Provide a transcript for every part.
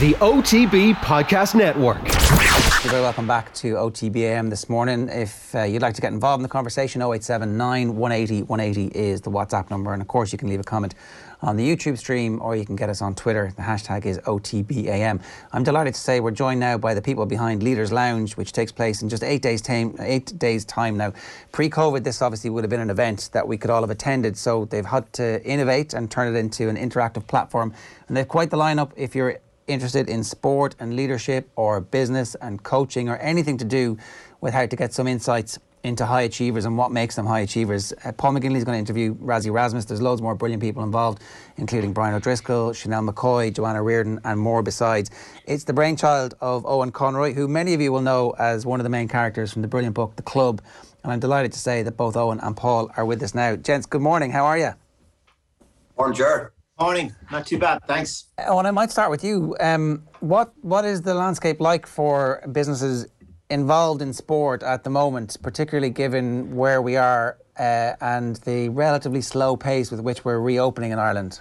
the OTB Podcast Network. You're very welcome back to OTBAM this morning. If you'd like to get involved in the conversation, 0879 180 180 is the WhatsApp number. And of course, you can leave a comment on the YouTube stream, or you can get us on Twitter. The hashtag is OTBAM. I'm delighted to say we're joined now by the people behind Leaders Lounge, which takes place in just 8 days' time now. Pre-COVID, this obviously would have been an event that we could all have attended. So they've had to innovate and turn it into an interactive platform. And they've quite the lineup if you're interested in sport and leadership or business and coaching or anything to do with how to get some insights into high achievers and what makes them high achievers. Paul McGinley is going to interview Razzie Erasmus. There's loads more brilliant people involved, including Brian O'Driscoll, Chanel McCoy, Joanna Reardon and more besides. It's the brainchild of Owen Conroy, who many of you will know as one of the main characters from the brilliant book The Club, and I'm delighted to say that both Owen and Paul are with us now. Gents, good morning. How are you? Morning, Ger. Morning. Not too bad, thanks. Owen, I might start with you. What is the landscape like for businesses involved in sport at the moment, particularly given where we are and the relatively slow pace with which we're reopening in Ireland?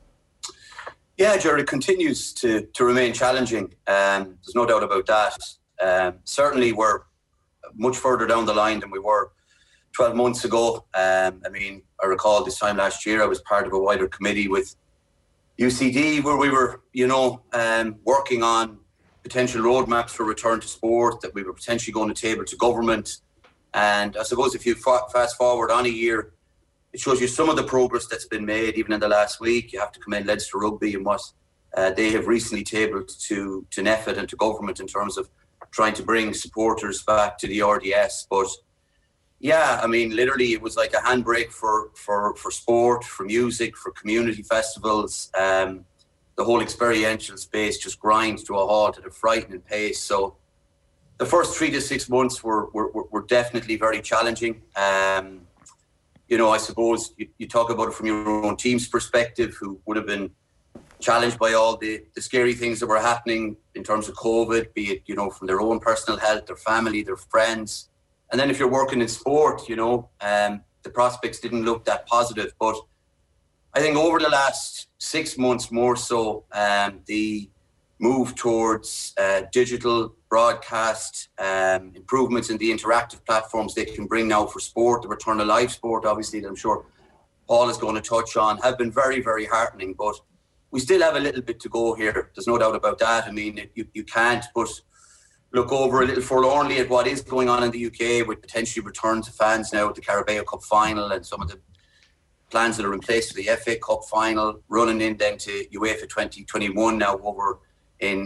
Yeah, Ger, it continues to remain challenging. There's no doubt about that. Certainly we're much further down the line than we were 12 months ago. I recall this time last year I was part of a wider committee with UCD where we were, working on potential roadmaps for return to sport that we were potentially going to table to government. And I suppose if you fast forward on a year, it shows you some of the progress that's been made even in the last week. You have to commend Leinster Rugby and what they have recently tabled to NEFIT and to government in terms of trying to bring supporters back to the RDS. But yeah, literally it was like a handbrake for sport, for music, for community festivals. The whole experiential space just grinds to a halt at a frightening pace. So the first 3 to 6 months were definitely very challenging. I suppose you talk about it from your own team's perspective, who would have been challenged by all the scary things that were happening in terms of COVID, be it, from their own personal health, their family, their friends. And then if you're working in sport, the prospects didn't look that positive. But I think over the last 6 months more so, the move towards digital broadcast, improvements in the interactive platforms they can bring now for sport, the return to live sport, obviously, that I'm sure Paul is going to touch on, have been very, very heartening. But we still have a little bit to go here. There's no doubt about that. You can't but look over a little forlornly at what is going on in the UK with potentially return to fans now at the Carabao Cup final and some of the plans that are in place for the FA Cup final, running in then to UEFA 2021 now over in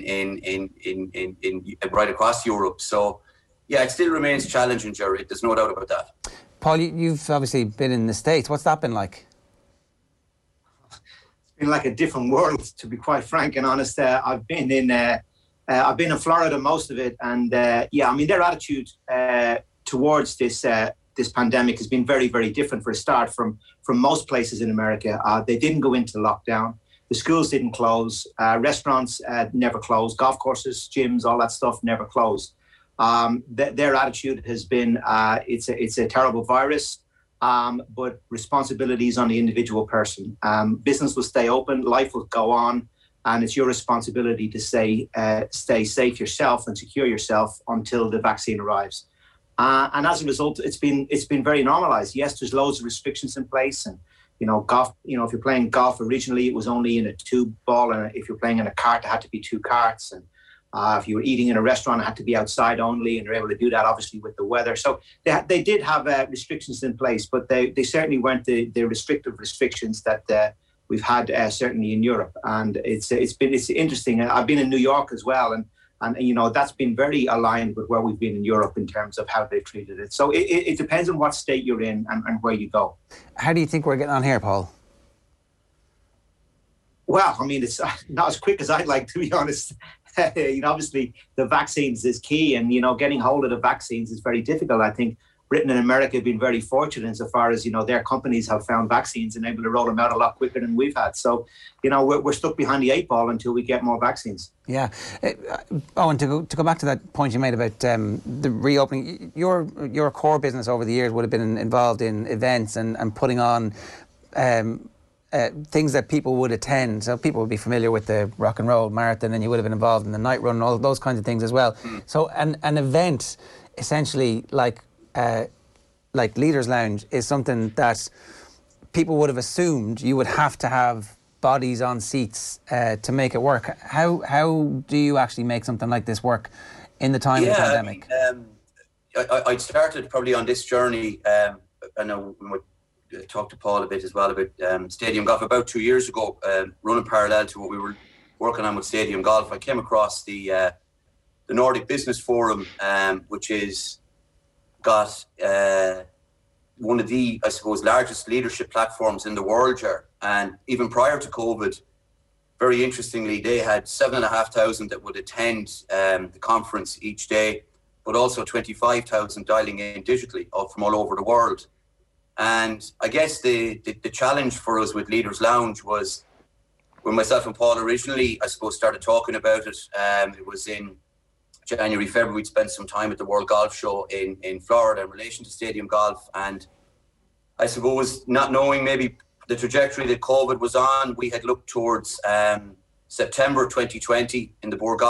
right across Europe. So yeah, it still remains challenging, Jerry. There's no doubt about that. Paul, you've obviously been in the States. What's that been like? It's been like a different world, to be quite frank and honest. I've been in Florida most of it, and their attitude towards this pandemic has been very, very different for a start from most places in America. They didn't go into lockdown. The schools didn't close. Restaurants never closed. Golf courses, gyms, all that stuff never closed. Their attitude has been it's a terrible virus, but responsibility is on the individual person. Business will stay open, life will go on. And it's your responsibility to stay safe yourself and secure yourself until the vaccine arrives. And as a result, it's been very normalized. Yes, there's loads of restrictions in place, and golf. If you're playing golf originally, it was only in a tube ball, and if you're playing in a cart, it had to be 2 carts. And if you were eating in a restaurant, it had to be outside only, and they're able to do that obviously with the weather. So they did have restrictions in place, but they certainly weren't the restrictive restrictions that we've had certainly in Europe. And it's interesting. I've been in New York as well, and that's been very aligned with where we've been in Europe in terms of how they've treated it. So it depends on what state you're in and where you go. How do you think we're getting on here, Paul? Well, it's not as quick as I'd like, to be honest. Obviously the vaccines is key, and getting hold of the vaccines is very difficult. I think Britain and America have been very fortunate insofar as, their companies have found vaccines and able to roll them out a lot quicker than we've had. So, we're stuck behind the 8 ball until we get more vaccines. Yeah. Owen, to go back to that point you made about the reopening, your core business over the years would have been involved in events and putting on things that people would attend. So people would be familiar with the Rock and Roll Marathon, and you would have been involved in the night run and all those kinds of things as well. So an event essentially like Leaders Lounge is something that people would have assumed you would have to have bodies on seats to make it work. How do you actually make something like this work in the time of the pandemic? I started probably on this journey. I know we talked to Paul a bit as well about Stadium Golf about 2 years ago, running parallel to what we were working on with Stadium Golf. I came across the Nordic Business Forum, which is got one of the, I suppose, largest leadership platforms in the world here. And even prior to COVID, very interestingly, they had 7,500 that would attend the conference each day, but also 25,000 dialing in digitally from all over the world. And I guess the challenge for us with Leaders Lounge was when myself and Paul originally, I suppose, started talking about it. It was in January, February. We'd spent some time at the World Golf Show in Florida in relation to Stadium Golf. And I suppose not knowing maybe the trajectory that COVID was on, we had looked towards September 2020 in the Bord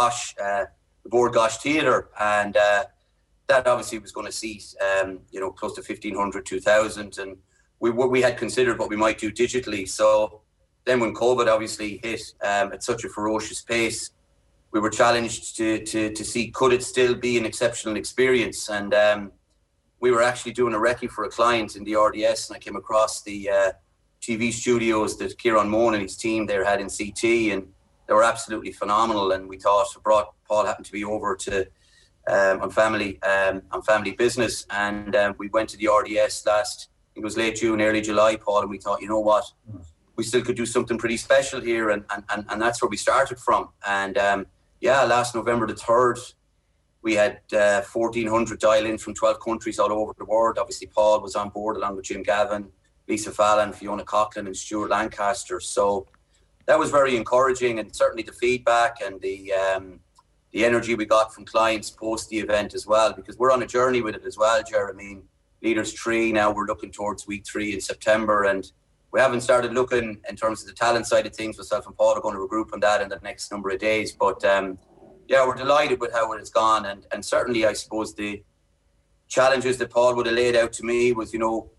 Gáis Theatre. And that obviously was going to seat, close to 1,500, 2,000. And we had considered what we might do digitally. So then when COVID obviously hit at such a ferocious pace, we were challenged to see, could it still be an exceptional experience? And we were actually doing a recce for a client in the RDS, and I came across the TV studios that Kieran Moan and his team there had in CT, and they were absolutely phenomenal. And we thought, Paul happened to be over to on family business, and we went to the RDS last, I think it was late June, early July, Paul, and we thought, you know what, we still could do something pretty special here, and that's where we started from. And last November the 3rd, we had 1,400 dial in from 12 countries all over the world. Obviously, Paul was on board along with Jim Gavin, Lisa Fallon, Fiona Coughlin, and Stuart Lancaster. So that was very encouraging, and certainly the feedback and the energy we got from clients post the event as well, because we're on a journey with it as well, Jeremy. Leaders 3, now we're looking towards week 3 in September, and we haven't started looking in terms of the talent side of things. Myself and Paul are going to regroup on that in the next number of days. But we're delighted with how it has gone, and certainly I suppose the challenges that Paul would have laid out to me was,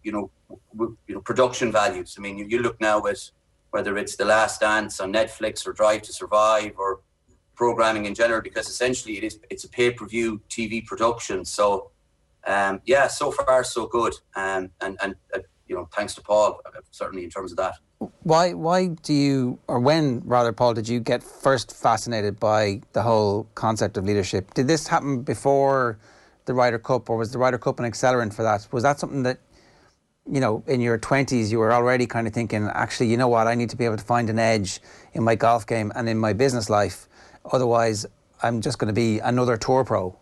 production values. I mean, you look now at whether it's The Last Dance on Netflix or Drive to Survive or programming in general, because essentially it's a pay-per-view TV production. So so far so good, and thanks to Paul, certainly in terms of that. Why do you, or when rather, Paul, did you get first fascinated by the whole concept of leadership? Did this happen before the Ryder Cup, or was the Ryder Cup an accelerant for that? Was that something that, in your 20s you were already kind of thinking, actually, you know what, I need to be able to find an edge in my golf game and in my business life, otherwise I'm just going to be another tour pro?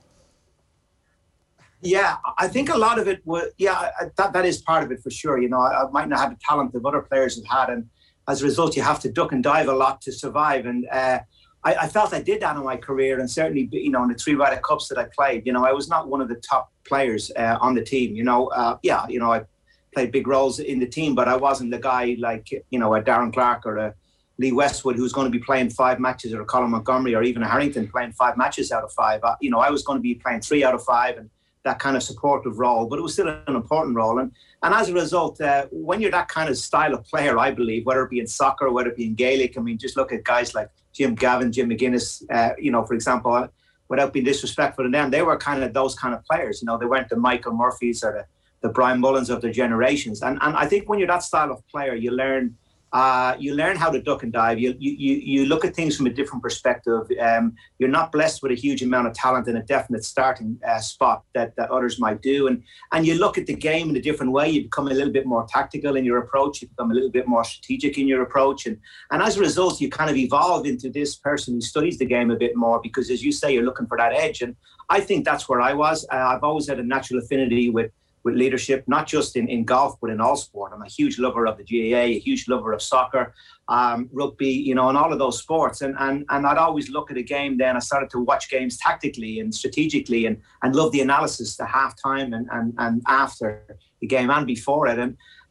Yeah, I think a lot of it was, that is part of it for sure. I might not have the talent that other players have had, and as a result, you have to duck and dive a lot to survive. And I felt I did that in my career, and certainly, in the 3 Ryder Cups that I played, I was not one of the top players on the team. I played big roles in the team, but I wasn't the guy like, a Darren Clarke or a Lee Westwood who's going to be playing 5 matches, or a Colin Montgomery or even a Harrington playing 5 matches out of 5. I was going to be playing 3 out of 5 and that kind of supportive role, but it was still an important role. And as a result, when you're that kind of style of player, I believe, whether it be in soccer, whether it be in Gaelic, I mean, just look at guys like Jim Gavin, Jim McGuinness, for example, without being disrespectful to them, they were kind of those kind of players. They weren't the Michael Murphys or the Brian Mullins of their generations. And I think when you're that style of player, you learn how to duck and dive. You look at things from a different perspective. You're not blessed with a huge amount of talent in a definite starting spot that others might do. And you look at the game in a different way. You become a little bit more tactical in your approach. You become a little bit more strategic in your approach. And as a result, you kind of evolve into this person who studies the game a bit more, because, as you say, you're looking for that edge. And I think that's where I was. I've always had a natural affinity with leadership, not just in golf, but in all sport. I'm a huge lover of the GAA, a huge lover of soccer, rugby, and all of those sports. And I'd always look at a game then. I started to watch games tactically and strategically and love the analysis, the halftime and after the game and before it. And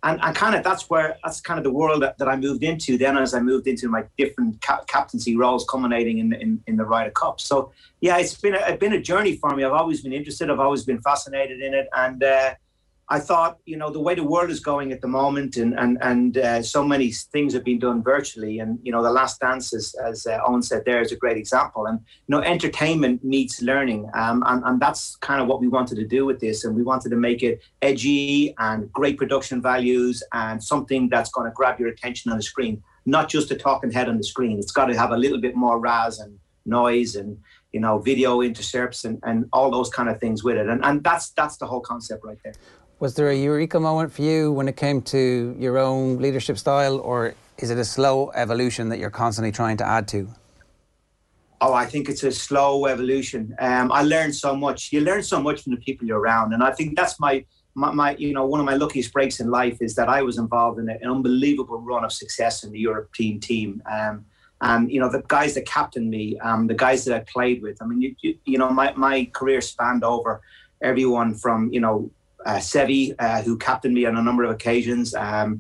and kind of that's kind of the world that I moved into then as I moved into my different captaincy roles, culminating in the Ryder Cup. So yeah, it's been a journey for me. I've always been interested. I've always been fascinated in it, and I thought, the way the world is going at the moment, and so many things have been done virtually, and The Last Dance, as Owen said there, is a great example. And entertainment meets learning, and that's kind of what we wanted to do with this. And we wanted to make it edgy and great production values, and something that's going to grab your attention on the screen, not just a talking head on the screen. It's got to have a little bit more razz and noise and video intercepts and all those kind of things with it. And that's the whole concept right there. Was there a eureka moment for you when it came to your own leadership style, or is it a slow evolution that you're constantly trying to add to? Oh, I think it's a slow evolution. I learned so much. You learn so much from the people you're around, and I think that's my one of my luckiest breaks in life is that I was involved in an unbelievable run of success in the European team. And the guys that captained me, the guys that I played with. I mean, my career spanned over everyone from Sevi, who captained me on a number of occasions, and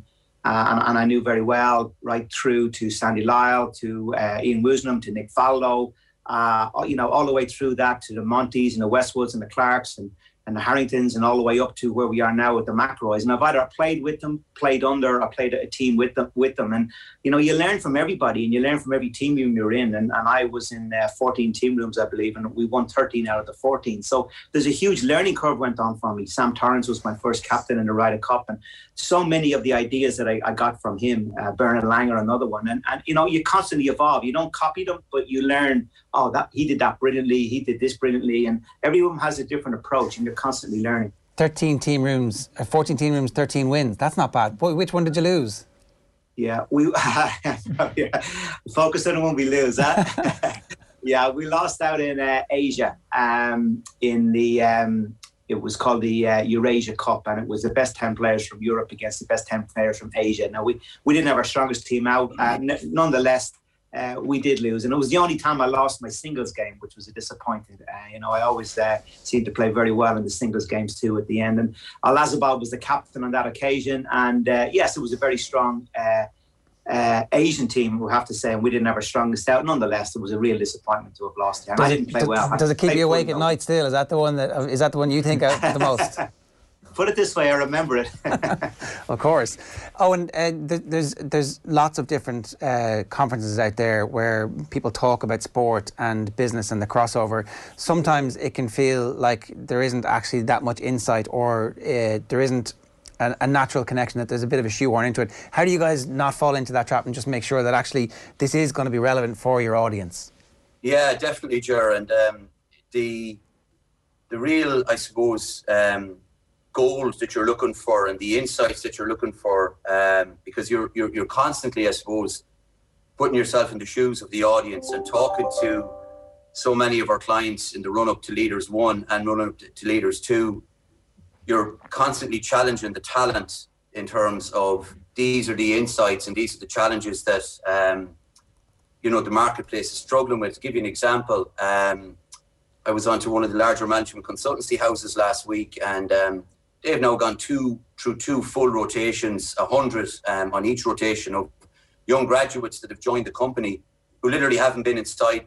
I knew very well, right through to Sandy Lyle, to Ian Woosnam, to Nick Faldo, all the way through that to the Montes and the Westwoods and the Clarks and the Harringtons, and all the way up to where we are now with the McIlroys. And I've either played with them, played under, or played a team with them. And, you learn from everybody, and you learn from every team room you're in. And I was in 14 team rooms, I believe, and we won 13 out of the 14. So there's a huge learning curve went on for me. Sam Torrance was my first captain in the Ryder Cup. And so many of the ideas that I got from him, Bernard Langer, another one. And you constantly evolve. You don't copy them, but you learn, that he did that brilliantly, he did this brilliantly. And everyone has a different approach, and you're constantly learning. 14 team rooms, 13 wins. That's not bad. Boy, which one did you lose? Yeah, we focus on the one we lose. Huh? Yeah, we lost out in Asia. In the it was called the Eurasia Cup, and it was the best 10 players from Europe against the best 10 players from Asia. Now we didn't have our strongest team out. Nonetheless, we did lose, and it was the only time I lost my singles game, which was a disappointment. I always seemed to play very well in the singles games too at the end. And Al-Azabal was the captain on that occasion, and yes, it was a very strong Asian team, we have to say, and we didn't have our strongest out. Nonetheless, it was a real disappointment to have lost. And I didn't play well. Does it keep you awake at night still? Is that the one you think of the most? Put it this way, I remember it. Of course. Oh, and there's lots of different conferences out there where people talk about sport and business and the crossover. Sometimes it can feel like there isn't actually that much insight, or there isn't a natural connection, that there's a bit of a shoehorn into it. How do you guys not fall into that trap and just make sure that actually this is going to be relevant for your audience? Yeah, definitely, Ger. And the real, I suppose, goals that you're looking for and the insights that you're looking for, because you're constantly, I suppose, putting yourself in the shoes of the audience and talking to so many of our clients in the run-up to Leaders 1 and run-up to Leaders 2. You're constantly challenging the talent in terms of these are the insights and these are the challenges that the marketplace is struggling with. To give you an example, I was on to one of the larger management consultancy houses last week, and they've now gone through two full rotations, 100 on each rotation of young graduates that have joined the company who literally haven't been inside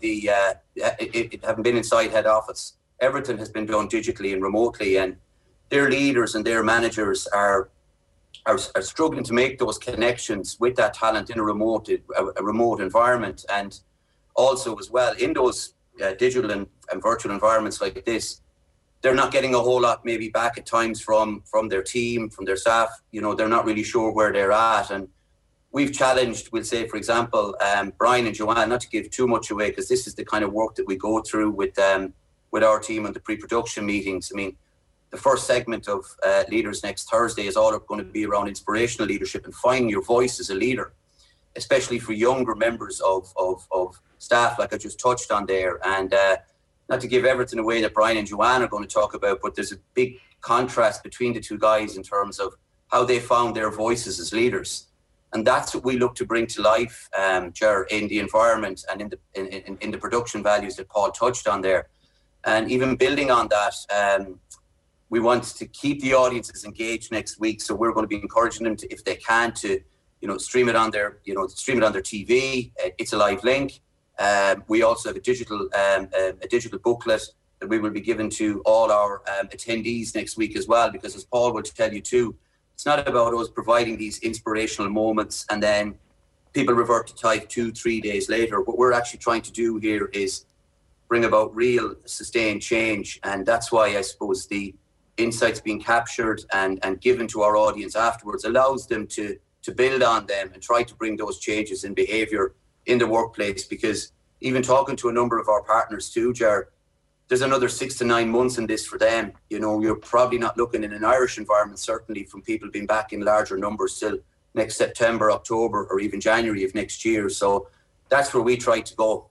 inside head office. Everything has been done digitally and remotely, and their leaders and their managers are struggling to make those connections with that talent in a remote environment. And also as well, in those digital and virtual environments like this, they're not getting a whole lot maybe back at times from their team, from their staff. They're not really sure where they're at. And we've challenged, we'll say, for example, Brian and Joanne, not to give too much away, because this is the kind of work that we go through with our team on the pre-production meetings. I mean, the first segment of Leaders next Thursday is all going to be around inspirational leadership and finding your voice as a leader, especially for younger members of staff, like I just touched on there. And not to give everything away that Brian and Joanne are going to talk about, but there's a big contrast between the two guys in terms of how they found their voices as leaders. And that's what we look to bring to life, Ger, in the environment and in the production values that Paul touched on there. And even building on that, we want to keep the audiences engaged next week. So we're going to be encouraging them to, if they can, to stream it on their TV. It's a live link. We also have a digital booklet that we will be giving to all our attendees next week as well. Because as Paul will tell you too, it's not about us providing these inspirational moments and then people revert to type 2-3 days later. What we're actually trying to do here is bring about real sustained change, and that's why I suppose the insights being captured and given to our audience afterwards allows them to build on them and try to bring those changes in behaviour in the workplace. Because even talking to a number of our partners too, Ger, there's another 6 to 9 months in this for them. You're probably not looking in an Irish environment, certainly from people being back in larger numbers till next September, October, or even January of next year. So that's where we try to go.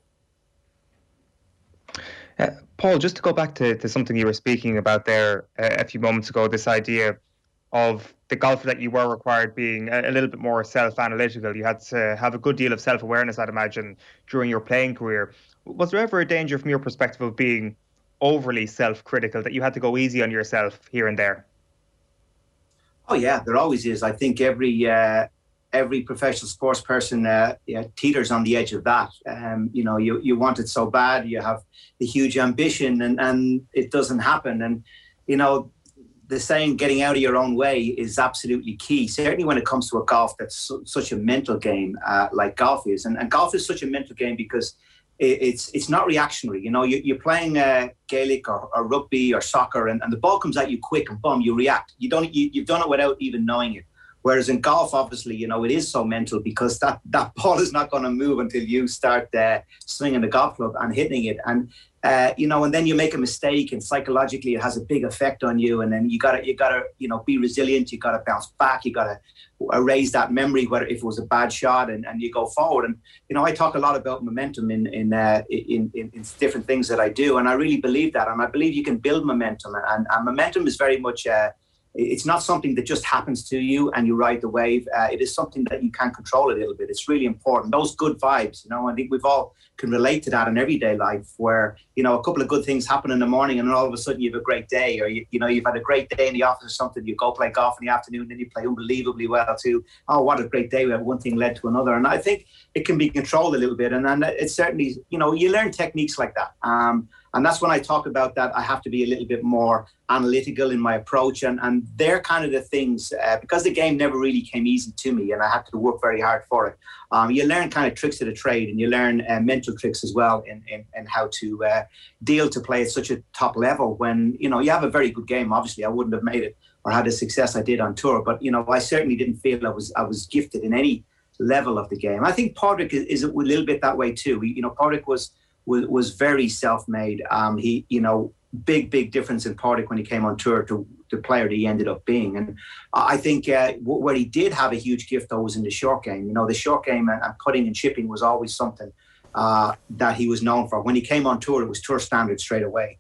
Paul, just to go back to something you were speaking about there a few moments ago, this idea of the golfer that you were required being a little bit more self-analytical. You had to have a good deal of self-awareness, I'd imagine, during your playing career. Was there ever a danger from your perspective of being overly self-critical, that you had to go easy on yourself here and there? Oh yeah, there always is. I think every professional sports person teeters on the edge of that. You want it so bad, you have the huge ambition, and it doesn't happen. And the saying "getting out of your own way" is absolutely key. Certainly when it comes to a golf that's such a mental game like golf is, and golf is such a mental game because it's not reactionary. You're playing Gaelic or rugby or soccer, and the ball comes at you quick, and boom, you react. You've done it without even knowing it. Whereas in golf, obviously, it is so mental because that ball is not going to move until you start swinging the golf club and hitting it. And and then you make a mistake, and psychologically it has a big effect on you. And then you gotta be resilient. You gotta bounce back. You gotta erase that memory, whether if it was a bad shot, and you go forward. And I talk a lot about momentum in different things that I do, and I really believe that. And I believe you can build momentum, and momentum is very much. It's not something that just happens to you and you ride the wave. It is something that you can control a little bit. It's really important. Those good vibes, I think we've all can relate to that in everyday life where, a couple of good things happen in the morning and then all of a sudden you have a great day, or, you've had a great day in the office or something. You go play golf in the afternoon, then you play unbelievably well too. Oh, what a great day. We have one thing led to another. And I think it can be controlled a little bit. And then it's certainly, you learn techniques like that. And that's when I talk about that. I have to be a little bit more analytical in my approach. And they're kind of the things, because the game never really came easy to me and I had to work very hard for it. You learn kind of tricks of the trade, and you learn mental tricks as well in how to deal to play at such a top level when, you have a very good game. Obviously, I wouldn't have made it or had the success I did on tour. But, I certainly didn't feel I was gifted in any level of the game. I think Padraig is a little bit that way too. Padraig was very self-made. He, big difference in Padraig when he came on tour to the player that he ended up being. And I think where he did have a huge gift though was in the short game. The short game and putting and chipping was always something that he was known for. When he came on tour, it was tour standard straight away.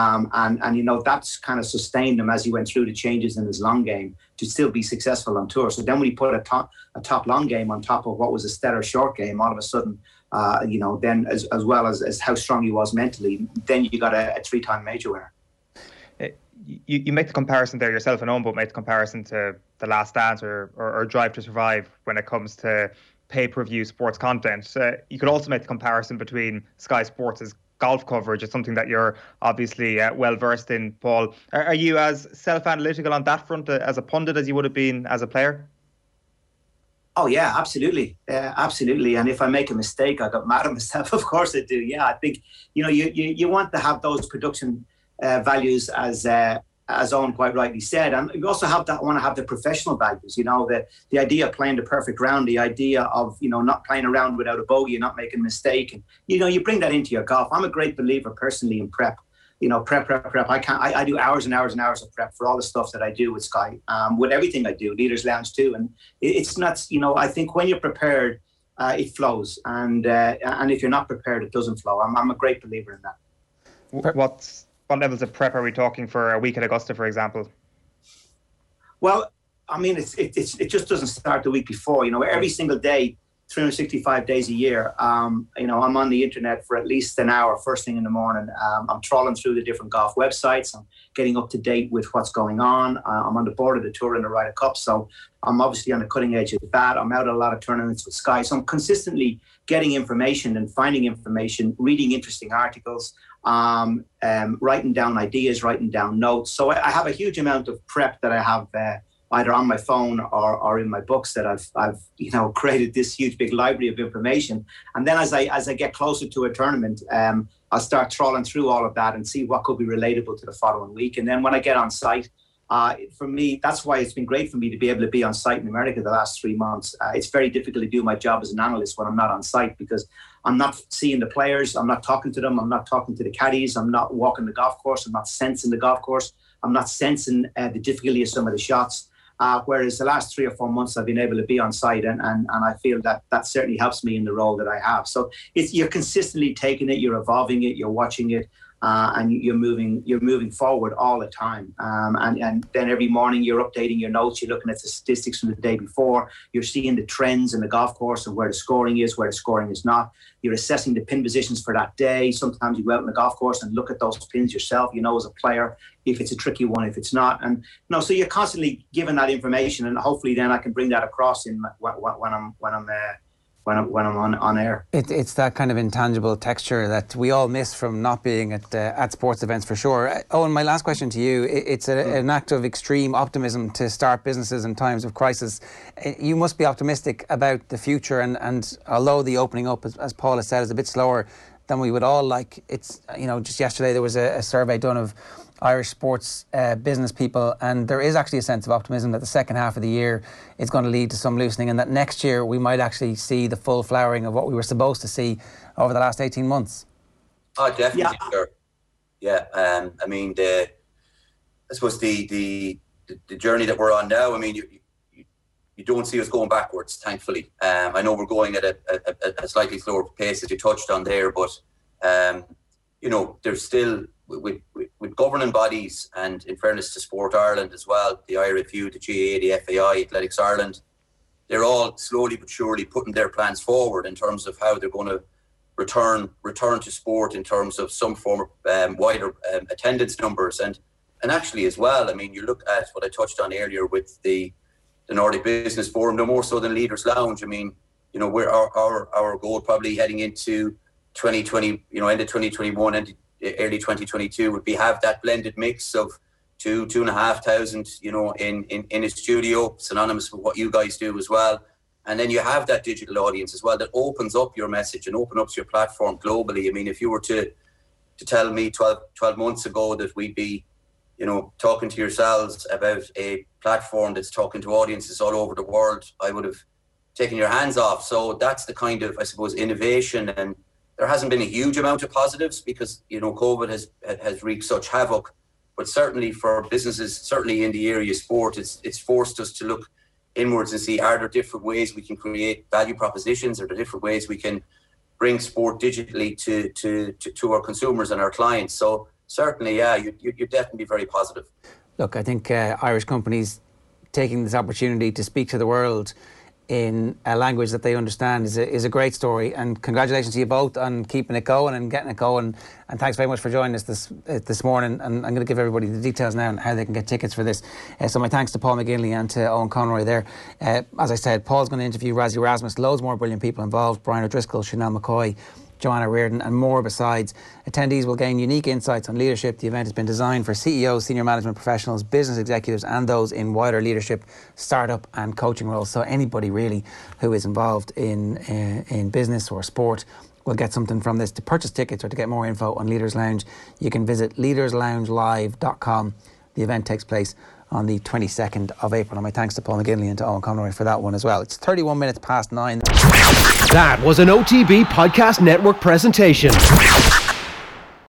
And that's kind of sustained him as he went through the changes in his long game to still be successful on tour. So then when he put a top long game on top of what was a stellar short game, all of a sudden, then as well as how strong he was mentally, then you got a 3-time major winner. You make the comparison there yourself, and Owen, but make the comparison to The Last Dance or Drive to Survive when it comes to pay-per-view sports content. You could also make the comparison between Sky Sports' golf coverage. It's something that you're obviously well versed in, Paul. Are you as self-analytical on that front as a pundit as you would have been as a player? Oh yeah, absolutely, absolutely. And if I make a mistake, I got mad at myself. Of course I do. Yeah, I think you want to have those production values as Owen quite rightly said, and you also want to have the professional values. The idea of playing the perfect round, the idea of not playing around without a bogey, not making a mistake, and you bring that into your golf. I'm a great believer personally in prep. Prep. I do hours and hours and hours of prep for all the stuff that I do with Sky, with everything I do, Leaders Lounge too. And it's not, I think when you're prepared, it flows. And if you're not prepared, it doesn't flow. I'm a great believer in that. What levels of prep are we talking for a week at Augusta, for example? Well, I mean, it just doesn't start the week before. Every single day, 365 days a year. I'm on the internet for at least an hour first thing in the morning. I'm trawling through the different golf websites. I'm getting up to date with what's going on. I'm on the board of the Tour and the Ryder Cup, so I'm obviously on the cutting edge of that. I'm out at a lot of tournaments with Sky, so I'm consistently getting information and finding information, reading interesting articles, writing down ideas, writing down notes. So I have a huge amount of prep that I have either on my phone or in my books that I've created this huge big library of information. And then as I get closer to a tournament, I'll start trawling through all of that and see what could be relatable to the following week. And then when I get on site, for me, that's why it's been great for me to be able to be on site in America the last 3 months. It's very difficult to do my job as an analyst when I'm not on site, because I'm not seeing the players, I'm not talking to them, I'm not talking to the caddies, I'm not walking the golf course, I'm not sensing the golf course, I'm not sensing the difficulty of some of the shots. Whereas the last 3 or 4 months I've been able to be on site, and I feel that certainly helps me in the role that I have. So you're consistently taking it, you're evolving it, you're watching it, and you're moving forward all the time. And then every morning you're updating your notes, you're looking at the statistics from the day before, you're seeing the trends in the golf course and where the scoring is, where the scoring is not. You're assessing the pin positions for that day. Sometimes you go out on the golf course and look at those pins yourself, as a player, if it's a tricky one, if it's not. And so you're constantly given that information, and hopefully then I can bring that across in when I'm on air. It's that kind of intangible texture that we all miss from not being at sports events, for sure. Owen, my last question to you, it's an act of extreme optimism to start businesses in times of crisis. You must be optimistic about the future, and although the opening up, as Paul has said, is a bit slower than we would all like, it's, just yesterday there was a survey done of Irish sports business people, and there is actually a sense of optimism that the second half of the year is going to lead to some loosening, and that next year we might actually see the full flowering of what we were supposed to see over the last 18 months. Oh, definitely, sure. Yeah, I suppose the journey that we're on now, you don't see us going backwards, thankfully. I know we're going at a slightly slower pace, as you touched on there, but there's still, with governing bodies, and in fairness to Sport Ireland as well, the IRFU, the GAA, the FAI, Athletics Ireland, they're all slowly but surely putting their plans forward in terms of how they're going to return to sport in terms of some form of wider attendance numbers. And actually as well, you look at what I touched on earlier with the Nordic Business Forum, no more so than Leaders Lounge. We're our goal probably heading into 2020, end of 2021 and early 2022 would be have that blended mix of 2,500, in a studio, synonymous with what you guys do as well. And then you have that digital audience as well that opens up your message and opens up your platform globally. If you were to tell me 12 months ago that we'd be, talking to yourselves about a platform that's talking to audiences all over the world, I would have taken your hands off. So that's the kind of, I suppose, innovation. And there hasn't been a huge amount of positives because, COVID has wreaked such havoc. But certainly for businesses, certainly in the area of sport, it's forced us to look inwards and see, are there different ways we can create value propositions? Are there different ways we can bring sport digitally to our consumers and our clients? So certainly, yeah, you're definitely very positive. Look, I think Irish companies taking this opportunity to speak to the world in a language that they understand is a great story, and congratulations to you both on keeping it going and getting it going, and thanks very much for joining us this morning. And I'm going to give everybody the details now on how they can get tickets for this. So my thanks to Paul McGinley and to Owen Conroy there. As I said, Paul's going to interview Razzie Erasmus, loads more brilliant people involved, Brian O'Driscoll, Chanel McCoy, Joanna Reardon and more besides. Attendees will gain unique insights on leadership. The event has been designed for CEOs, senior management professionals, business executives and those in wider leadership, startup and coaching roles. So anybody really who is involved in business or sport will get something from this. To purchase tickets or to get more info on Leaders Lounge, you can visit leadersloungelive.com. The event takes place on the 22nd of April. And my thanks to Paul McGinley and to Owen Conroy for that one as well. It's 31 minutes past 9. That was an OTB Podcast Network presentation.